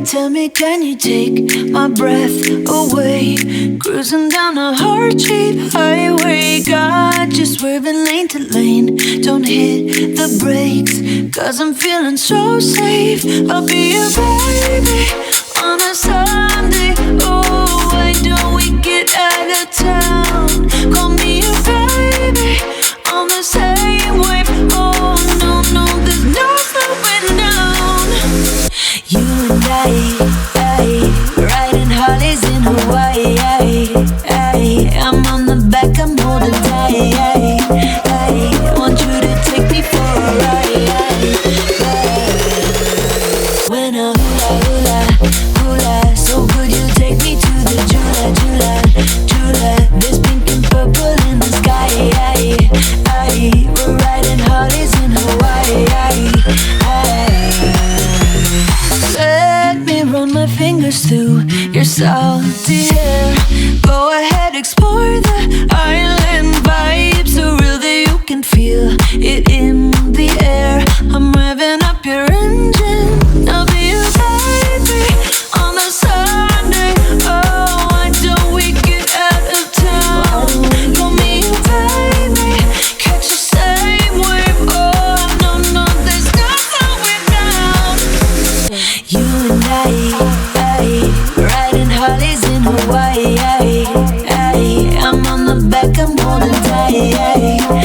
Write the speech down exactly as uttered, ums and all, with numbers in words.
tell me, can you take my breath away? Cruising down a heart-shaped highway, got you swerving lane to lane. Don't hit the brakes, cause I'm feeling so safe. I'll be your baby on a Sunday. Oh, why don't we get out of town? Call me your baby on the same wave. Oh, no, no, there's no slowing down. You and I, I riding Harleys in Hawaii. I, I, I'm on the back, I'm holding tight. I, I want you to take me for a ride. When I hula, hula, hula, so could you take me to the Jula, Jula, Jula? There's pink and purple in the sky. I, I, we're riding Harleys in Hawaii. I, I, let me run my fingers through your salty hair. Go ahead, explore the island vibe, so real that you can feel it in the air. I'm revving up your engine, I'll be your baby on the Sunday. Oh, why don't we get out of town? Call me your baby, catch the same wave. Oh, no, no, there's no slowing down. You and I, I riding Harleys in Hawaii. I, I, I'm on the back, I'm holding tight. I,